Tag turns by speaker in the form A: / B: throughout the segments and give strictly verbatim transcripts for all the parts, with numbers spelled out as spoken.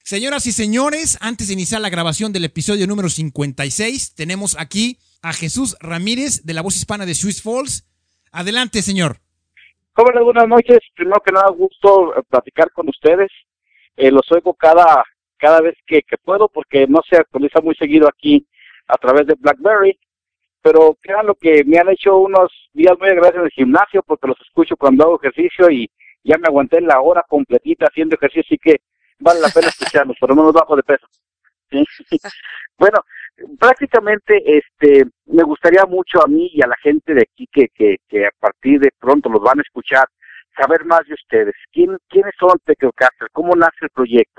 A: Señoras y señores, antes de iniciar la grabación del episodio número cincuenta y seis, tenemos aquí a Jesús Ramírez de la voz hispana de Sioux Falls. Adelante, señor.
B: Jóvenes, buenas noches. Primero que nada, gusto platicar con ustedes. Eh, los oigo cada cada vez que, que puedo, porque no se actualiza muy seguido aquí a través de BlackBerry. Pero crean lo que me han hecho unos días muy agradables en el gimnasio, porque los escucho cuando hago ejercicio y ya me aguanté la hora completita haciendo ejercicio, así que vale la pena escucharlos, por lo menos bajo de peso. ¿Sí? Bueno, prácticamente este me gustaría mucho a mí y a la gente de aquí que, que, que a partir de pronto los van a escuchar, saber más de ustedes. ¿Quién, ¿Quiénes son Tecnocaster? ¿Cómo nace el proyecto?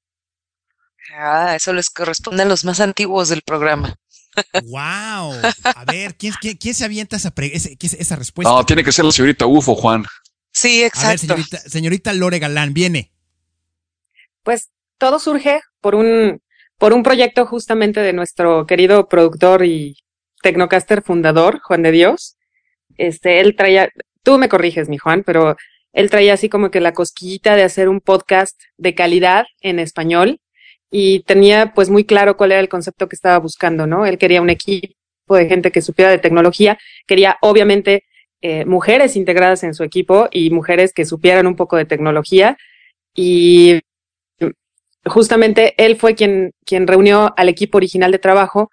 C: Ah, eso les corresponde a los más antiguos del programa.
A: ¡Wow! A ver, ¿quién, quién, quién se avienta esa, pre, esa, esa respuesta?
D: No, tiene que ser la señorita Ufo, Juan.
C: Sí, exacto.
A: A ver, señorita, señorita Lore Galán, viene.
E: Pues todo surge por un, por un proyecto justamente de nuestro querido productor y Tecnocaster fundador, Juan de Dios. Este, él traía, tú me corriges, mi Juan, pero él traía así como que la cosquillita de hacer un podcast de calidad en español y tenía pues muy claro cuál era el concepto que estaba buscando, ¿no? Él quería un equipo de gente que supiera de tecnología, quería obviamente eh, mujeres integradas en su equipo y mujeres que supieran un poco de tecnología y justamente él fue quien, quien reunió al equipo original de trabajo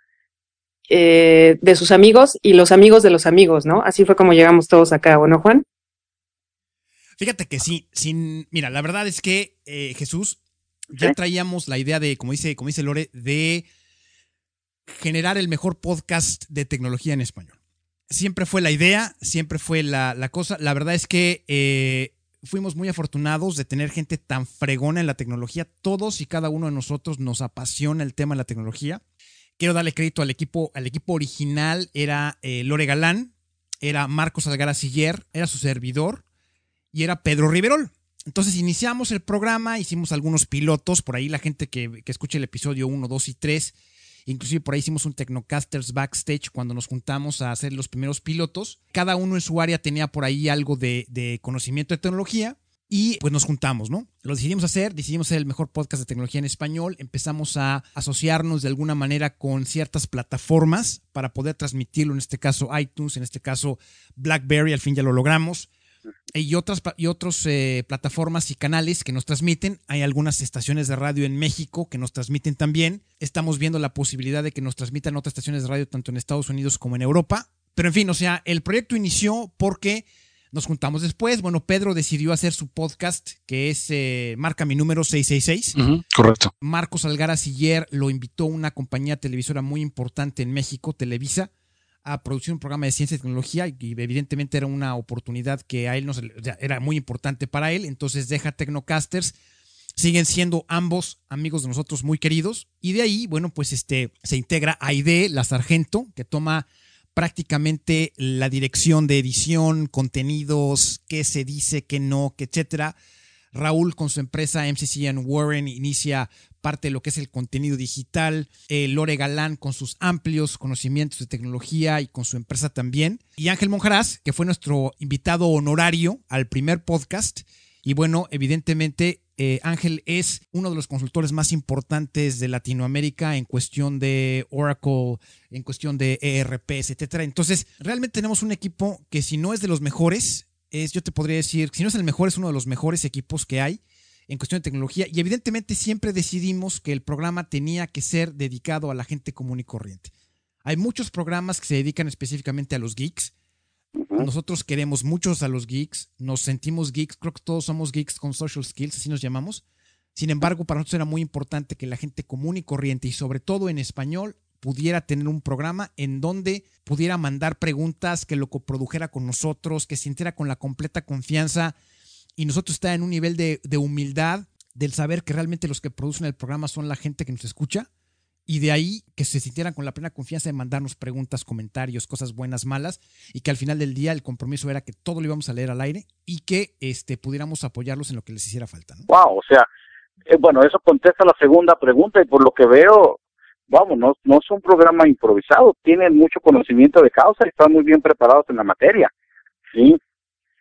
E: eh, de sus amigos y los amigos de los amigos, ¿no? Así fue como llegamos todos acá, ¿no, Juan?
A: Fíjate que sí, sin, mira, la verdad es que eh, Jesús, ya traíamos la idea de, como dice, como dice Lore, de generar el mejor podcast de tecnología en español. Siempre fue la idea, siempre fue la, la cosa. La verdad es que eh, fuimos muy afortunados de tener gente tan fregona en la tecnología. Todos y cada uno de nosotros nos apasiona el tema de la tecnología. Quiero darle crédito al equipo, al equipo original. Era eh, Lore Galán, era Marcos Algara Siller, era su servidor y era Pedro Riverol. Entonces iniciamos el programa, hicimos algunos pilotos, por ahí la gente que, que escuche el episodio uno, dos y tres, inclusive por ahí hicimos un Tecnocasters Backstage cuando nos juntamos a hacer los primeros pilotos. Cada uno en su área tenía por ahí algo de, de conocimiento de tecnología y pues nos juntamos, ¿no? Lo decidimos hacer, decidimos hacer el mejor podcast de tecnología en español, empezamos a asociarnos de alguna manera con ciertas plataformas para poder transmitirlo, en este caso iTunes, en este caso BlackBerry, al fin ya lo logramos. Y otras y otros eh, plataformas y canales que nos transmiten. Hay algunas estaciones de radio en México que nos transmiten también. Estamos viendo la posibilidad de que nos transmitan otras estaciones de radio tanto en Estados Unidos como en Europa. Pero en fin, o sea, el proyecto inició porque nos juntamos después. Bueno, Pedro decidió hacer su podcast que es eh, marca mi número seiscientos sesenta y seis.
D: Uh-huh, correcto.
A: Marcos Algara Siller lo invitó a una compañía televisora muy importante en México, Televisa, a producir un programa de ciencia y tecnología y evidentemente era una oportunidad que a él no se, o sea, era muy importante para él, entonces deja Tecnocasters, siguen siendo ambos amigos de nosotros muy queridos y de ahí, bueno, pues este se integra Aide, la sargento, que toma prácticamente la dirección de edición, contenidos, qué se dice, qué no, qué etcétera. Raúl con su empresa M C C and Warren inicia parte de lo que es el contenido digital. Eh, Lore Galán con sus amplios conocimientos de tecnología y con su empresa también. Y Ángel Monjaraz, que fue nuestro invitado honorario al primer podcast. Y bueno, evidentemente eh, Ángel es uno de los consultores más importantes de Latinoamérica en cuestión de Oracle, en cuestión de E R Ps, etcétera. Entonces, realmente tenemos un equipo que si no es de los mejores, es, yo te podría decir, si no es el mejor, es uno de los mejores equipos que hay en cuestión de tecnología. Y evidentemente siempre decidimos que el programa tenía que ser dedicado a la gente común y corriente. Hay muchos programas que se dedican específicamente a los geeks. Nosotros queremos muchos a los geeks, nos sentimos geeks, creo que todos somos geeks con social skills, así nos llamamos. Sin embargo, para nosotros era muy importante que la gente común y corriente, y sobre todo en español, pudiera tener un programa en donde pudiera mandar preguntas, que lo coprodujera con nosotros, que sintiera con la completa confianza y nosotros estar en un nivel de, de humildad, del saber que realmente los que producen el programa son la gente que nos escucha. Y de ahí que se sintieran con la plena confianza de mandarnos preguntas, comentarios, cosas buenas, malas, y que al final del día el compromiso era que todo lo íbamos a leer al aire y que este, pudiéramos apoyarlos en lo que les hiciera falta, ¿no?
B: Wow, o sea, eh, bueno, eso contesta la segunda pregunta y por lo que veo, vamos, no, no es un programa improvisado, tienen mucho conocimiento de causa y están muy bien preparados en la materia, ¿sí?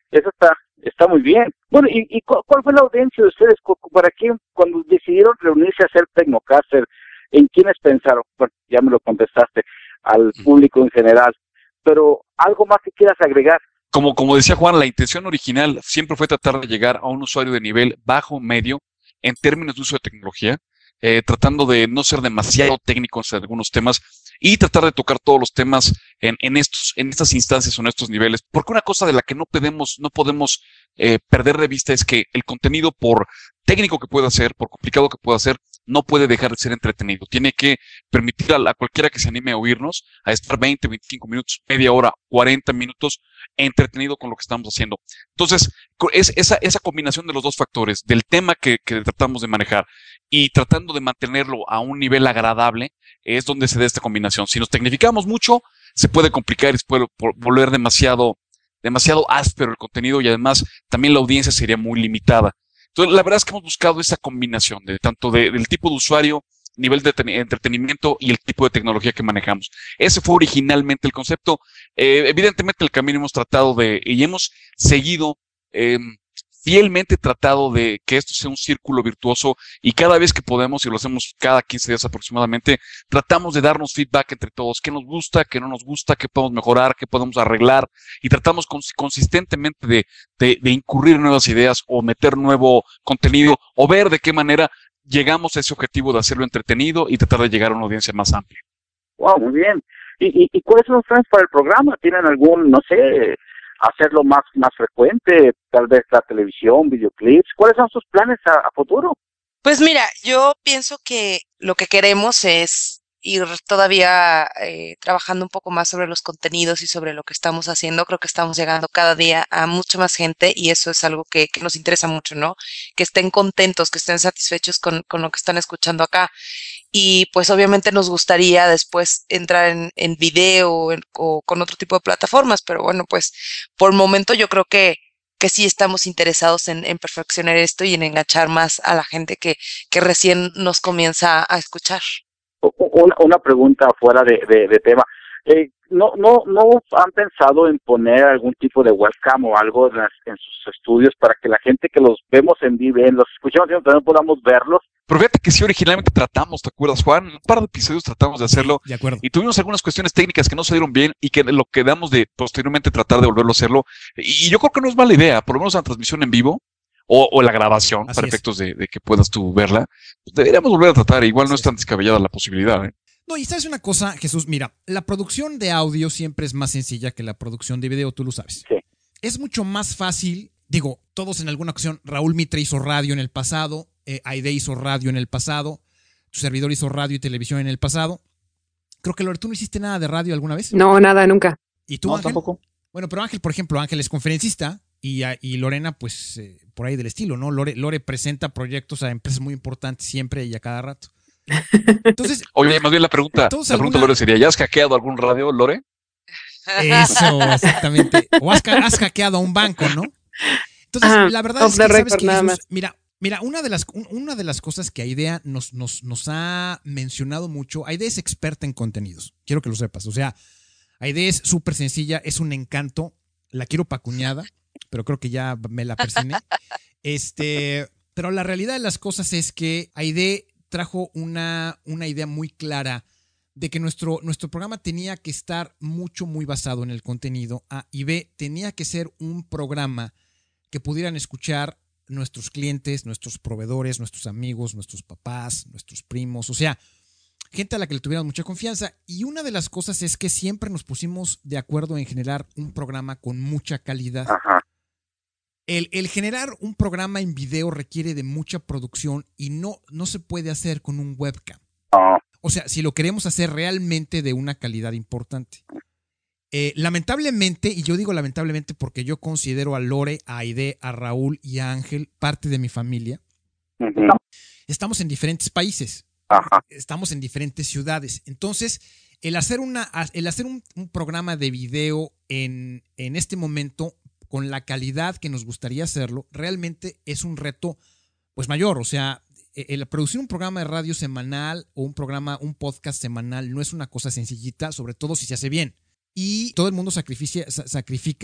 B: Eso está está muy bien. Bueno, ¿y, y cu- cuál fue la audiencia de ustedes? Cu- cu- ¿Para qué, cuando decidieron reunirse a hacer Tecnocaster, en quiénes pensaron? Bueno, ya me lo contestaste, al público en general. Pero, ¿algo más que quieras agregar?
D: Como, como decía Juan, la intención original siempre fue tratar de llegar a un usuario de nivel bajo, medio, en términos de uso de tecnología, eh, tratando de no ser demasiado técnicos en algunos temas y tratar de tocar todos los temas en, en estos, en estas instancias o en estos niveles. Porque una cosa de la que no podemos, no podemos eh, perder de vista es que el contenido, por técnico que pueda ser, por complicado que pueda ser, no puede dejar de ser entretenido. Tiene que permitir a, a cualquiera que se anime a oírnos a estar veinte, veinticinco minutos, media hora, cuarenta minutos entretenido con lo que estamos haciendo. Entonces, es esa, esa combinación de los dos factores, del tema que, que tratamos de manejar y tratando de mantenerlo a un nivel agradable, es donde se da esta combinación. Si nos tecnificamos mucho, se puede complicar y se puede volver demasiado, demasiado áspero el contenido y además también la audiencia sería muy limitada. Entonces, la verdad es que hemos buscado esa combinación de tanto de, del tipo de usuario, nivel de entretenimiento y el tipo de tecnología que manejamos. Ese fue originalmente el concepto. Eh, evidentemente el camino hemos tratado de, y hemos seguido, eh, fielmente tratado de que esto sea un círculo virtuoso y cada vez que podemos, y lo hacemos cada quince días aproximadamente, tratamos de darnos feedback entre todos, qué nos gusta, qué no nos gusta, qué podemos mejorar, qué podemos arreglar y tratamos cons consistentemente de, de, de incurrir en nuevas ideas o meter nuevo contenido o ver de qué manera llegamos a ese objetivo de hacerlo entretenido y tratar de llegar a una audiencia más amplia.
B: Wow, muy bien. ¿Y, y, y cuáles son los planes para el programa? ¿Tienen algún, no sé, hacerlo más más frecuente, tal vez la televisión, videoclips? ¿Cuáles son sus planes a, a futuro?
C: Pues mira, yo pienso que lo que queremos es ir todavía eh, trabajando un poco más sobre los contenidos y sobre lo que estamos haciendo. Creo que estamos llegando cada día a mucha más gente y eso es algo que, que nos interesa mucho, ¿no? Que estén contentos, que estén satisfechos con, con lo que están escuchando acá. Y pues obviamente nos gustaría después entrar en, en video en, o con otro tipo de plataformas, pero bueno, pues por el momento yo creo que que sí estamos interesados en, en perfeccionar esto y en enganchar más a la gente que, que recién nos comienza a escuchar.
B: Una, una pregunta fuera de, de, de tema. Eh, ¿no, no, ¿No han pensado en poner algún tipo de webcam o algo en, las, en sus estudios para que la gente que los vemos en vivo, los escuchamos y también podamos verlos?
D: Pero fíjate que sí, originalmente tratamos, ¿te acuerdas, Juan? Un par de episodios tratamos de hacerlo.
A: De acuerdo.
D: Y tuvimos algunas cuestiones técnicas que no se dieron bien y que lo quedamos de posteriormente tratar de volverlo a hacerlo. Y yo creo que no es mala idea, por lo menos la transmisión en vivo o, o la grabación,
A: Así
D: para
A: es.
D: efectos de, de que puedas tú verla. Pues deberíamos volver a tratar. Igual
A: Así
D: no es
A: es.
D: tan descabellada la posibilidad, ¿eh?
A: No, y sabes una cosa, Jesús, mira, la producción de audio siempre es más sencilla que la producción de video, tú lo sabes.
B: Sí.
A: Es mucho más fácil, digo, todos en alguna ocasión, Raúl Mitre hizo radio en el pasado, eh, Aide hizo radio en el pasado, tu servidor hizo radio y televisión en el pasado. Creo que, Lore, ¿tú no hiciste nada de radio alguna vez?
E: No, nada, nunca.
A: ¿Y tú,
B: No,
A: Ángel?
B: tampoco.
A: Bueno, pero Ángel, por ejemplo, Ángel es conferencista y, y Lorena, pues, eh, por ahí del estilo, ¿no? Lore, Lore presenta proyectos a empresas muy importantes siempre y a cada rato. Entonces,
D: Oye, más bien la pregunta, la
A: Todos
D: pregunta,
A: alguna-
D: Lore, sería, ¿ya has hackeado algún radio, Lore?
A: eso, exactamente. O has, has hackeado a un banco, ¿no? Entonces,
E: Ajá,
A: la verdad
E: off
A: es
E: the
A: que, ¿sabes
E: record,
A: qué,
E: nada
A: Jesús?
E: más.
A: Mira, mira, una de las, un- una de las cosas que Aidea nos, nos, nos ha mencionado mucho, Aidea es experta en contenidos, quiero que lo sepas. O sea, Aidea es súper sencilla, es un encanto, la quiero pa' cuñada, pero creo que ya me la persiné. Este, pero la realidad de las cosas es que Aidea trajo una, una idea muy clara de que nuestro, nuestro programa tenía que estar mucho, muy basado en el contenido. A y B, tenía que ser un programa que pudieran escuchar nuestros clientes, nuestros proveedores, nuestros amigos, nuestros papás, nuestros primos, o sea, gente a la que le tuviéramos mucha confianza. Y una de las cosas es que siempre nos pusimos de acuerdo en generar un programa con mucha calidad.
B: Ajá.
A: El, el generar un programa en video requiere de mucha producción y no, no se puede hacer con un webcam.
B: No.
A: O sea, si lo queremos hacer realmente de una calidad importante. Eh, lamentablemente, y yo digo lamentablemente porque yo considero a Lore, a Aide, a Raúl y a Ángel parte de mi familia,
B: Ujú.
A: estamos en diferentes países,
B: Ajá.
A: estamos en diferentes ciudades. Entonces, el hacer, una, el hacer un, un programa de video en, en este momento con la calidad que nos gustaría hacerlo, realmente es un reto pues mayor. O sea, el producir un programa de radio semanal o un programa, un podcast semanal no es una cosa sencillita, sobre todo si se hace bien. Y todo el mundo sacrifica, sacrifica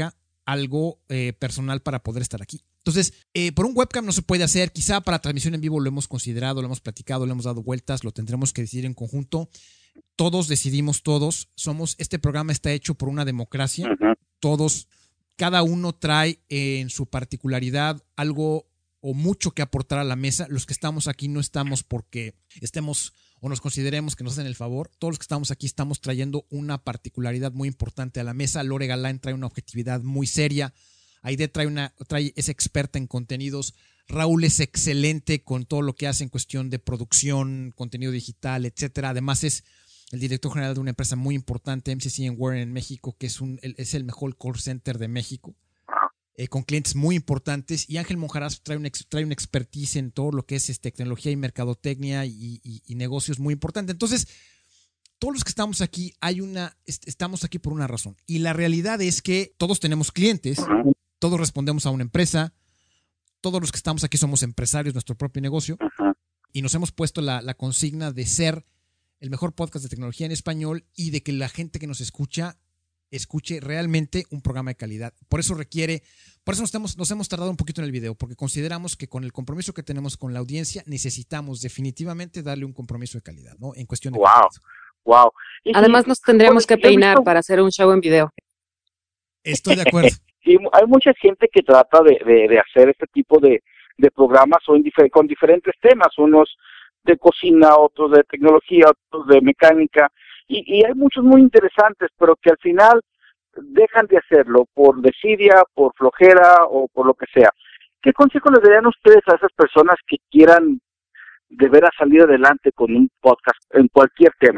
A: algo eh, personal para poder estar aquí. Entonces, eh, por un webcam no se puede hacer, quizá para transmisión en vivo lo hemos considerado, lo hemos platicado, lo hemos dado vueltas, lo tendremos que decidir en conjunto. Todos decidimos todos, somos, este programa está hecho por una democracia, uh-huh. Todos, cada uno trae eh, en su particularidad algo o mucho que aportar a la mesa. Los que estamos aquí no estamos porque estemos o nos consideremos que nos hacen el favor. Todos los que estamos aquí estamos trayendo una particularidad muy importante a la mesa. Lore Galán trae una objetividad muy seria. Aide trae una, trae, es experta en contenidos. Raúl es excelente con todo lo que hace en cuestión de producción, contenido digital, etcétera. Además es el director general de una empresa muy importante, M C C and Warren en México, que es, un, es el mejor call center de México, eh, con clientes muy importantes. Y Ángel Monjaraz trae una, trae una expertise en todo lo que es, es tecnología y mercadotecnia y, y, y negocios muy importante. Entonces, todos los que estamos aquí, hay una, est- estamos aquí por una razón. Y la realidad es que todos tenemos clientes, todos respondemos a una empresa, todos los que estamos aquí somos empresarios de nuestro propio negocio, y nos hemos puesto la, la consigna de ser el mejor podcast de tecnología en español y de que la gente que nos escucha escuche realmente un programa de calidad. Por eso requiere, por eso nos hemos, nos hemos tardado un poquito en el video, porque consideramos que con el compromiso que tenemos con la audiencia necesitamos definitivamente darle un compromiso de calidad, ¿no? En cuestión de
B: wow,
A: calidad.
B: wow.
E: Además nos tendríamos que peinar para hacer un show en video.
A: Estoy de acuerdo.
B: Sí, hay mucha gente que trata de, de, de hacer este tipo de, de programas o en difer- con diferentes temas, unos de cocina, otros de tecnología, otros de mecánica, y, y hay muchos muy interesantes, pero que al final dejan de hacerlo por desidia, por flojera o por lo que sea. ¿Qué consejo les darían ustedes a esas personas que quieran de veras salir adelante con un podcast en cualquier tema?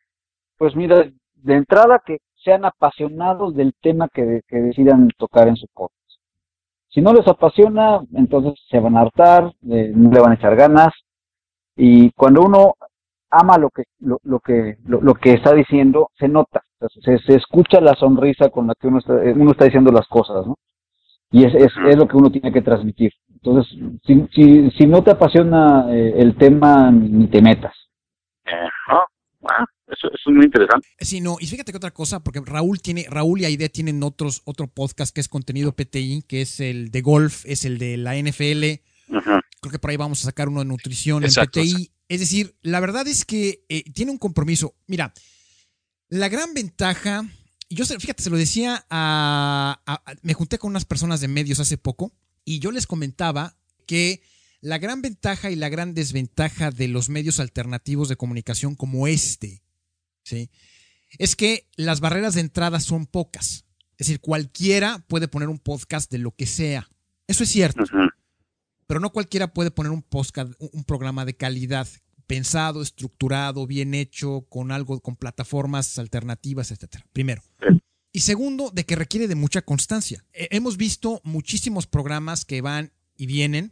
F: Pues mira, de entrada que sean apasionados del tema que, que decidan tocar en su podcast. Si no les apasiona, entonces se van a hartar, eh, no le van a echar ganas. Y cuando uno ama lo que lo, lo que lo, lo que está diciendo, se nota, se, se escucha la sonrisa con la que uno está, uno está diciendo las cosas, ¿no? Y es, es, es lo que uno tiene que transmitir. Entonces, si, si, si no te apasiona eh, el tema, ni te metas.
B: Uh-huh. Wow, eso, eso es muy interesante.
A: Sí, no, y fíjate que otra cosa, porque Raúl tiene, Raúl y Aide tienen otros, otro podcast que es contenido P T I, que es el de golf, es el de la N F L. Uh-huh. Creo que por ahí vamos a sacar uno de nutrición. Exacto, en P T I. Exacto. Es decir, la verdad es que eh, tiene un compromiso. Mira, la gran ventaja, y yo fíjate, se lo decía a, a, a, me junté con unas personas de medios hace poco y yo les comentaba que la gran ventaja y la gran desventaja de los medios alternativos de comunicación como este, ¿sí?, es que las barreras de entrada son pocas. Es decir, cualquiera puede poner un podcast de lo que sea. Eso es cierto. Uh-huh. Pero no cualquiera puede poner un podcast, un programa de calidad, pensado, estructurado, bien hecho, con algo, con plataformas alternativas, etcétera. Primero. Y segundo, de que requiere de mucha constancia. Eh, hemos visto muchísimos programas que van y vienen,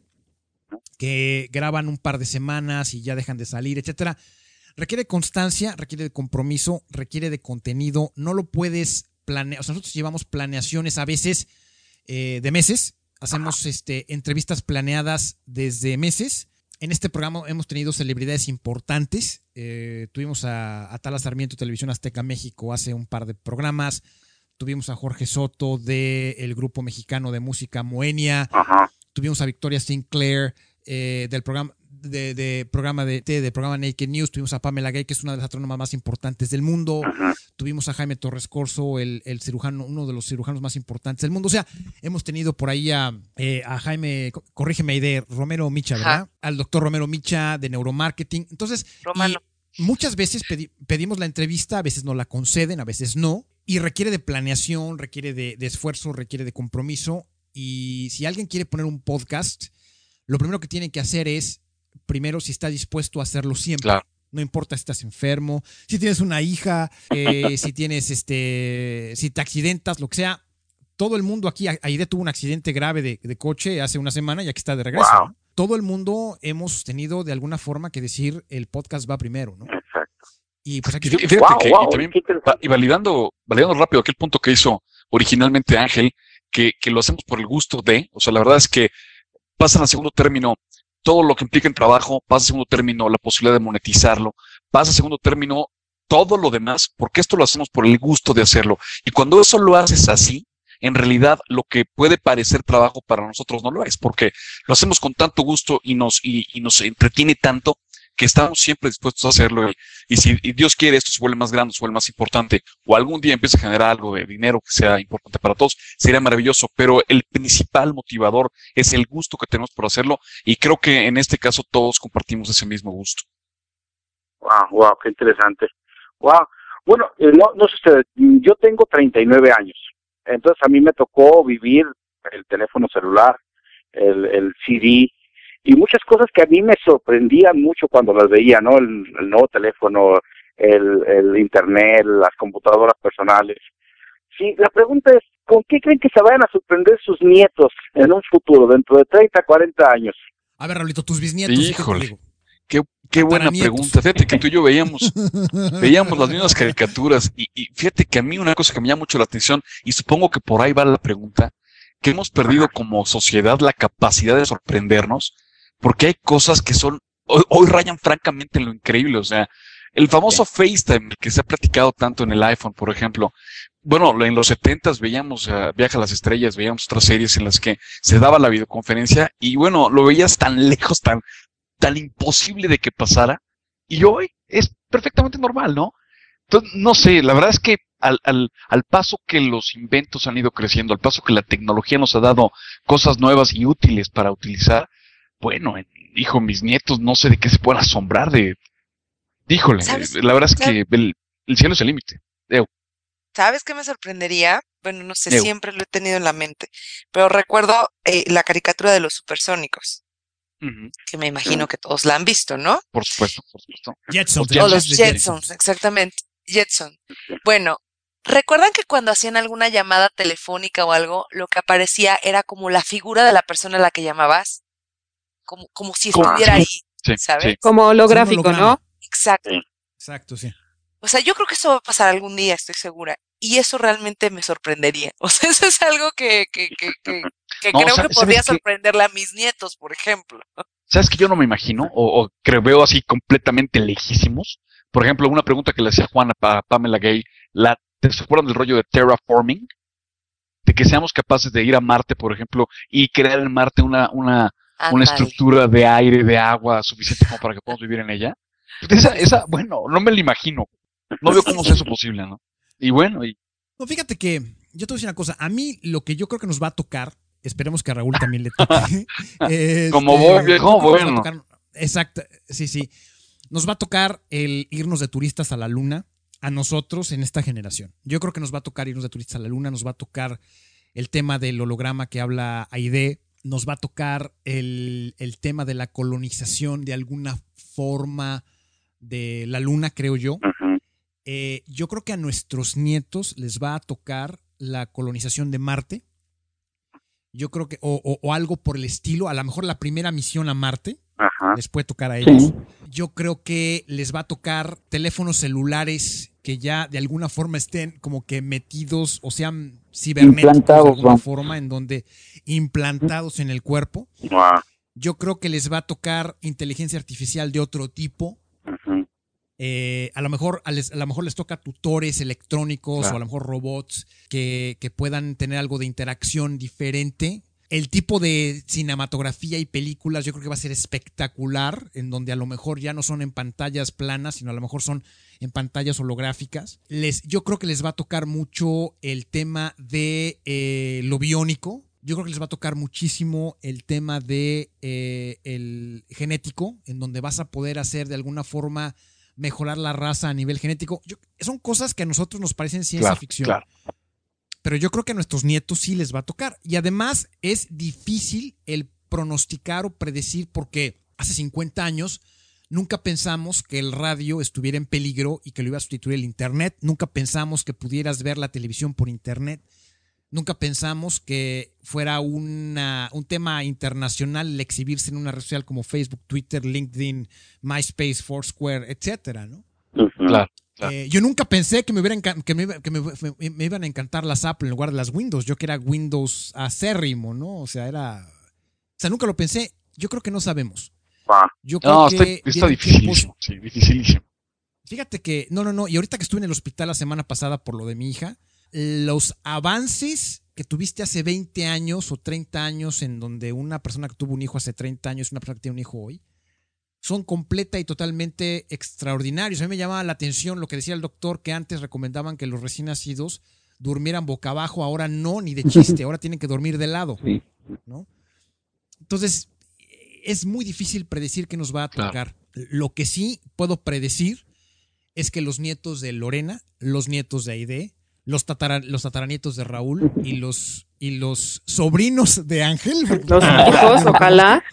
A: que graban un par de semanas y ya dejan de salir, etcétera. Requiere constancia, requiere de compromiso, requiere de contenido. No lo puedes planear. O sea, nosotros llevamos planeaciones a veces eh, de meses. Hacemos este, entrevistas planeadas desde meses. En este programa hemos tenido celebridades importantes. Eh, tuvimos a, a Tala Sarmiento, Televisión Azteca México, hace un par de programas. Tuvimos a Jorge Soto del grupo mexicano de música Moenia. Ajá. Tuvimos a Victoria Sinclair eh, del programa de, de programa de, de, de programa Naked News. Tuvimos a Pamela Gay, que es una de las astrónomas más importantes del mundo. Ajá. Tuvimos a Jaime Torres Corso, el, el cirujano, uno de los cirujanos más importantes del mundo. O sea, hemos tenido por ahí a, eh, a Jaime, corrígeme, de Romero Micha, ¿verdad? Ajá. Al doctor Romero Micha de neuromarketing. Entonces, muchas veces pedi- pedimos la entrevista, a veces no la conceden, a veces no. Y requiere de planeación, requiere de, de esfuerzo, requiere de compromiso. Y si alguien quiere poner un podcast, lo primero que tiene que hacer es, primero, si está dispuesto a hacerlo siempre. Claro. No importa si estás enfermo, si tienes una hija, eh, si tienes este, si te accidentas, lo que sea. Todo el mundo aquí, Aide tuvo un accidente grave de, de coche hace una semana y aquí está de regreso. Wow. ¿No? Todo el mundo hemos tenido de alguna forma que decir el podcast va primero, ¿no?
B: Exacto.
A: Y pues aquí
D: y fíjate wow, que wow, y también y validando, validando rápido aquel punto que hizo originalmente Ángel, que, que lo hacemos por el gusto de, o sea, la verdad es que pasan a segundo término todo lo que implica en trabajo, pasa a segundo término la posibilidad de monetizarlo, pasa a segundo término todo lo demás, porque esto lo hacemos por el gusto de hacerlo. Y cuando eso lo haces así, en realidad lo que puede parecer trabajo para nosotros no lo es, porque lo hacemos con tanto gusto y nos, y, y nos entretiene tanto que estamos siempre dispuestos a hacerlo. Y, y si y Dios quiere, esto se vuelve más grande, se vuelve más importante, o algún día empieza a generar algo de dinero que sea importante para todos, sería maravilloso. Pero el principal motivador es el gusto que tenemos por hacerlo, y creo que en este caso todos compartimos ese mismo gusto.
B: Wow, wow, qué interesante. Wow. Bueno, eh, no, no sé ustedes, yo tengo treinta y nueve años, entonces a mí me tocó vivir el teléfono celular, el, el C D, y muchas cosas que a mí me sorprendían mucho cuando las veía, ¿no? El, el nuevo teléfono, el, el internet, las computadoras personales. Sí, la pregunta es, ¿con qué creen que se vayan a sorprender sus nietos en un futuro, dentro de treinta, cuarenta años?
A: A ver, Raulito, tus bisnietos.
D: Híjole, qué, qué buena pregunta. Fíjate que tú y yo veíamos, veíamos las mismas caricaturas, y, y fíjate que a mí una cosa que me llama mucho la atención, y supongo que por ahí va la pregunta, que hemos perdido como sociedad la capacidad de sorprendernos, porque hay cosas que son, hoy, hoy rayan francamente en lo increíble. O sea, el famoso FaceTime, el que se ha platicado tanto en el iPhone, por ejemplo. Bueno, en los setentas veíamos uh, Viaje a las Estrellas, veíamos otras series en las que se daba la videoconferencia, y bueno, lo veías tan lejos, tan, tan imposible de que pasara, y hoy es perfectamente normal, ¿no? Entonces, no sé, la verdad es que al, al, al paso que los inventos han ido creciendo, al paso que la tecnología nos ha dado cosas nuevas y útiles para utilizar, bueno, hijo, mis nietos no sé de qué se pueden asombrar de... Híjole,
C: ¿Sabes?
D: la verdad es
C: ¿Sabes?
D: que el, el cielo es el límite. Eu,
C: ¿Sabes qué me sorprendería? Bueno, no sé,
D: eu.
C: siempre lo he tenido en la mente, pero recuerdo eh, la caricatura de los supersónicos,
D: Ujú,
C: que me imagino que todos la han visto, ¿no?
D: por supuesto, por supuesto.
A: Jetsons,
D: Los
C: O
A: el
C: los
A: cast de
C: Jetsons, exactamente, Jetson. Bueno, ¿recuerdan que cuando hacían alguna llamada telefónica o algo, lo que aparecía era como la figura de la persona a la que llamabas? Como, como si
D: Como-
C: estuviera ahí,
D: Sí,
C: ¿sabes?
D: sí.
E: Como
A: Es un
E: holográfico,
A: holograma.
E: ¿no?
C: Exacto.
B: Sí.
A: Exacto, sí.
C: O sea, yo creo que eso va a pasar algún día, estoy segura. Y eso realmente me sorprendería. O sea, eso es algo que, que, que, que, que
D: No,
C: creo
D: sa-
C: que
D: ¿sabes
C: podría
D: qué?
C: sorprenderle a mis nietos, por ejemplo.
D: ¿Sabes que yo no me imagino? O, o creo veo así completamente lejísimos. Por ejemplo, una pregunta que le hacía Juan a Pa- Pamela Gay, la, ¿te se acuerdan del rollo de terraforming? De que seamos capaces de ir a Marte, por ejemplo, y crear en Marte una, una, una
C: Ándale.
D: estructura de aire, de agua suficiente como para que podamos vivir en ella. Pues esa, esa, bueno, no me la imagino. No veo cómo sea eso posible, ¿no? Y bueno, y
A: No, fíjate que yo te voy a decir una cosa. A mí lo que yo creo que nos va a tocar, esperemos que a Raúl también le toque. este,
D: como voy, viejo,
A: yo creo que nos va a
D: bueno.
A: tocar- exacto, sí, sí. Nos va a tocar el irnos de turistas a la luna a nosotros en esta generación. Yo creo que nos va a tocar irnos de turistas a la luna, nos va a tocar el tema del holograma que habla Aide, nos va a tocar el, el tema de la colonización de alguna forma de la luna, creo yo.
B: Ujú.
A: Eh, yo creo que a nuestros nietos les va a tocar la colonización de Marte. Yo creo que, o, o- o algo por el estilo, a lo mejor la primera misión a Marte
B: Ajá.
A: les puede tocar a ellos.
F: Sí.
A: Yo creo que les va a tocar teléfonos celulares que ya de alguna forma estén como que metidos o sean cibernéticos de
F: Implantados,
A: alguna
F: vamos.
A: forma, en donde implantados en el cuerpo.
B: Wow.
A: Yo creo que les va a tocar inteligencia artificial de otro tipo.
B: Ujú.
A: Eh, a lo mejor a, les, a lo mejor les toca tutores electrónicos
D: Claro.
A: o a lo mejor robots que, que puedan tener algo de interacción diferente. El tipo de cinematografía y películas yo creo que va a ser espectacular, en donde a lo mejor ya no son en pantallas planas, sino a lo mejor son en pantallas holográficas. Les, yo creo que les va a tocar mucho el tema de eh, lo biónico. Yo creo que les va a tocar muchísimo el tema de eh, el genético, en donde vas a poder hacer de alguna forma mejorar la raza a nivel genético. Yo- son cosas que a nosotros nos parecen ciencia
D: Claro,
A: ficción.
D: claro.
A: Pero yo creo que a nuestros nietos sí les va a tocar. Y además es difícil el pronosticar o predecir porque hace cincuenta años nunca pensamos que el radio estuviera en peligro y que lo iba a sustituir el internet. Nunca pensamos que pudieras ver la televisión por internet. Nunca pensamos que fuera una, un tema internacional el exhibirse en una red social como Facebook, Twitter, LinkedIn, MySpace, Foursquare, etcétera, ¿no?
B: Ujú.
D: Claro. Claro.
A: Eh, yo nunca pensé que me, hubiera encan- que, me, iba- que me, me- me iban a encantar las Apple en lugar de las Windows. Yo que era Windows acérrimo, ¿no? O sea, era... O sea, nunca lo pensé. Yo creo que no sabemos.
B: Wow.
A: Yo creo
D: No, está,
A: que
D: está
A: vienen tiempos...
D: dificilísimo. Sí, dificilísimo.
A: Fíjate que... No, no, no. Y ahorita que estuve en el hospital la semana pasada por lo de mi hija, los avances que tuviste hace veinte años o treinta años, en donde una persona que tuvo un hijo hace treinta años y una persona que tiene un hijo hoy, son completa y totalmente extraordinarios. A mí me llamaba la atención lo que decía el doctor, que antes recomendaban que los recién nacidos durmieran boca abajo, ahora no, ni de chiste, ahora tienen que dormir de lado,
F: Sí.
A: ¿no? Entonces, es muy difícil predecir qué nos va a tocar. Claro. Lo que sí puedo predecir es que los nietos de Lorena, los nietos de Aide, los, tatara, los tataranietos de Raúl y los, y los sobrinos de Ángel,
E: los hijos, ojalá,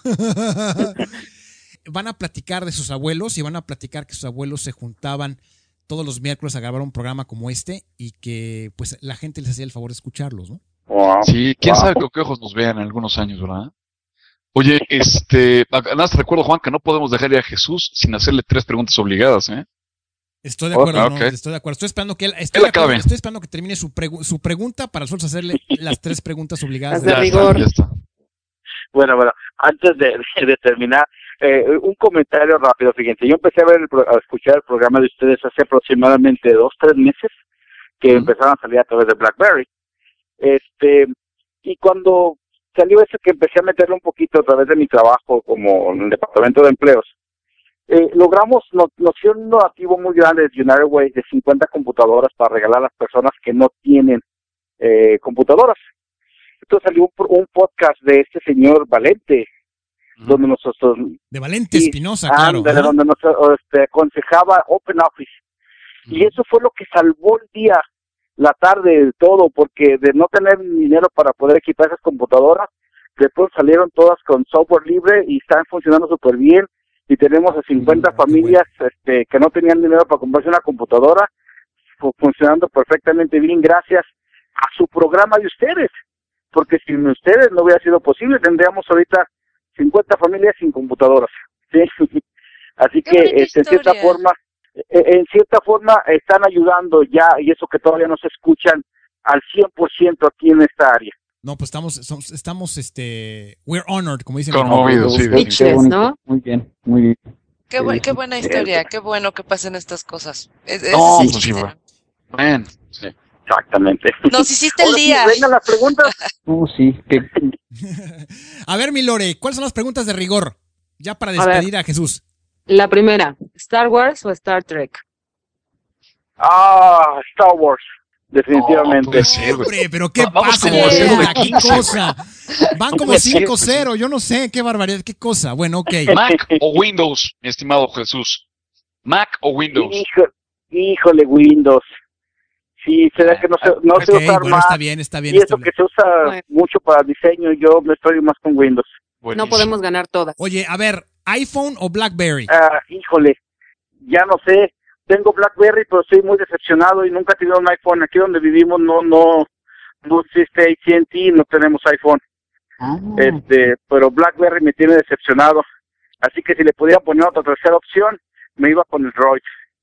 A: van a platicar de sus abuelos y van a platicar que sus abuelos se juntaban todos los miércoles a grabar un programa como este y que pues la gente les hacía el favor de escucharlos, ¿no?
D: Wow. Sí, quién wow. sabe con qué ojos nos vean en algunos años, ¿verdad? Oye, este, nada más te recuerdo, Juan, que no podemos dejar ir a Jesús sin hacerle tres preguntas obligadas, ¿eh?
A: Estoy de acuerdo, okay. no, estoy de acuerdo. Estoy esperando que él, estoy,
D: él
A: de acuerdo, estoy esperando que termine su, pregu su pregunta para nosotros hacerle las tres preguntas obligadas.
E: De rigor.
D: Ya está.
B: Bueno, bueno, antes de, de, de terminar, eh, un comentario rápido, fíjense, yo empecé a ver, el, a escuchar el programa de ustedes hace aproximadamente dos, tres meses, que uh-huh. empezaron a salir a través de BlackBerry, este, y cuando salió eso que empecé a meterle un poquito a través de mi trabajo como en el departamento de empleos, eh, logramos, nos, nos dio un donativo muy grande de United Way de cincuenta computadoras para regalar a las personas que no tienen eh, computadoras. Entonces salió un, un podcast de este señor Valente, uh-huh. donde nosotros...
A: De Valente Espinosa, claro.
B: De, donde nos este, aconsejaba Open Office. Uh-huh. Y eso fue lo que salvó el día, la tarde, de todo, porque de no tener dinero para poder equipar esas computadoras, después salieron todas con software libre y están funcionando súper bien. Y tenemos a cincuenta uh-huh. familias bueno. este, que no tenían dinero para comprarse una computadora, funcionando perfectamente bien gracias a su programa de ustedes. Porque sin ustedes no hubiera sido posible, tendríamos ahorita cincuenta familias sin computadoras, ¿sí? Así que este, en cierta forma, en cierta forma están ayudando ya, y eso que todavía no se escuchan al cien por ciento aquí en esta área.
A: No, pues estamos, somos, estamos, este, we're honored, como dicen.
D: Conmovidos, sí.
E: Speechless, ¿no?
F: Muy bien, muy bien.
C: Qué, bu qué buena historia, qué bueno que pasen estas cosas. Es, es
D: no, pues sí, bueno, sí.
B: Exactamente.
C: Nos hiciste el día.
B: Sí, vengan las preguntas.
F: Uh, sí. Que...
A: A ver, mi Lore, ¿cuáles son las preguntas de rigor? Ya para despedir a, a Jesús.
E: La primera, ¿Star Wars o Star Trek?
B: Ah, Star Wars, definitivamente.
A: No, ser, hombre, pero ¿qué pasa? ¿Qué cosa? Van como cinco cero, yo no sé, qué barbaridad, qué cosa. Bueno, ok.
D: ¿Mac o Windows, mi estimado Jesús? ¿Mac o Windows?
B: Hijo, híjole, Windows. Sí, será que no se, no okay, se usa
A: bueno,
B: más.
A: Está bien, está bien.
B: Y
A: está
B: eso
A: bien.
B: que se usa bueno. mucho para diseño, yo me estoy más con Windows.
E: Buenísimo. No podemos ganar todas.
A: Oye, a ver, ¿iPhone o BlackBerry?
B: Ah, híjole, ya no sé. Tengo BlackBerry, pero estoy muy decepcionado y nunca he tenido un iPhone. Aquí donde vivimos no no no existe A T and T, no tenemos iPhone. Ah. Este, pero BlackBerry me tiene decepcionado. Así que si le pudiera poner otra tercera opción, me iba con el Droid.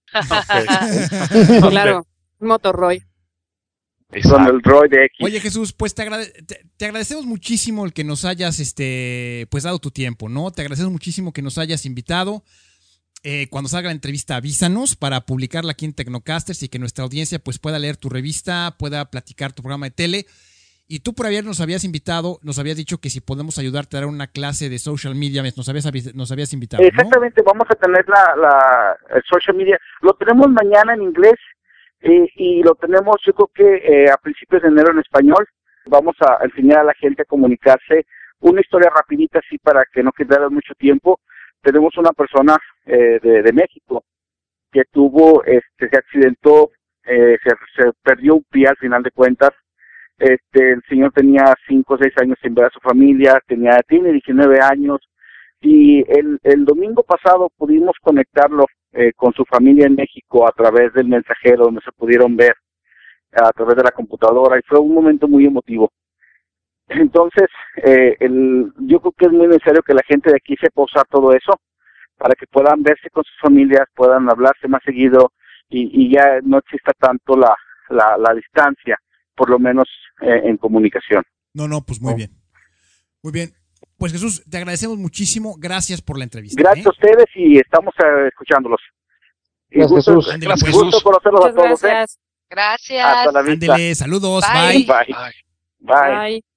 E: Okay. Claro. Motoroid.
B: Con el Droid X.
A: Oye, Jesús, pues te, agrade te, te agradecemos muchísimo el que nos hayas este, pues dado tu tiempo, ¿no? Te agradecemos muchísimo que nos hayas invitado. Eh, cuando salga la entrevista, avísanos para publicarla aquí en Tecnocasters y que nuestra audiencia pues pueda leer tu revista, pueda platicar tu programa de tele. Y tú por ayer nos habías invitado, nos habías dicho que si podemos ayudarte a dar una clase de social media, nos habías, nos habías invitado, ¿no?
B: Exactamente, vamos a tener la, la el social media. Lo tenemos mañana en inglés. Eh, y lo tenemos, yo creo que eh, a principios de enero en español. Vamos a enseñar a la gente a comunicarse. Una historia rapidita, así para que no quedara mucho tiempo. Tenemos una persona eh, de, de México que tuvo, este, se accidentó, eh, se, se perdió un pie al final de cuentas. Este, el señor tenía cinco o seis años sin ver a su familia, tenía, tiene diecinueve años. Y el, el domingo pasado pudimos conectarlo eh, con su familia en México a través del mensajero, donde se pudieron ver a través de la computadora, y fue un momento muy emotivo. Entonces, eh, el, yo creo que es muy necesario que la gente de aquí sepa usar todo eso para que puedan verse con sus familias, puedan hablarse más seguido y, y ya no exista tanto la, la, la distancia, por lo menos eh, en comunicación.
A: No, no, pues muy ¿no? bien. Muy bien. Pues Jesús, te agradecemos muchísimo. Gracias por la entrevista.
B: Gracias ¿eh? a ustedes y estamos uh, escuchándolos. Y
F: gracias,
B: gusto,
F: Jesús.
B: Ándale, pues. gusto conocerlos
E: Muchas
B: a todos.
E: gracias.
B: ¿eh?
C: Gracias.
B: Hasta la vista.
A: Ándele, saludos.
C: Bye.
B: Bye.
D: Bye.
B: Bye.
E: Bye.